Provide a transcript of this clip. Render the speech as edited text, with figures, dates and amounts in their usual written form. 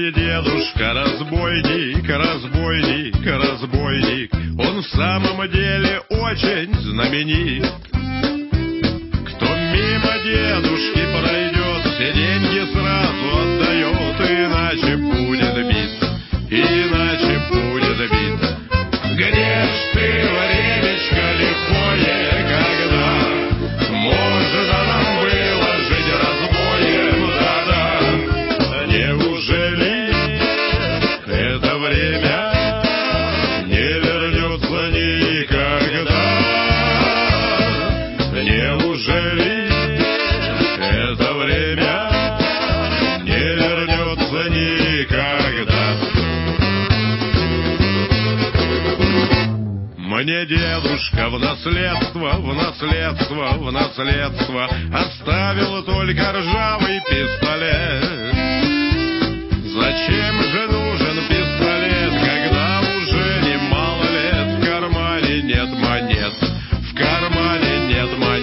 мой дедушка разбойник, разбойник, разбойник. Он в самом деле очень знаменит. Кто мимо дедушки пройдет, все деньги сразу отдает, иначе будет бит, иначе будет бит. Где ж ты, времечко лихое, когда можно нам было жить разбоем, да-да. Неужели это время не вернется никогда? Неужели это время не вернется никогда? Мне дедушка в наследство, в наследство, в наследство оставил только ржавый пистолет. Зачем же нужен пистолет, когда уже немало лет в кармане нет монет, в кармане нет монет?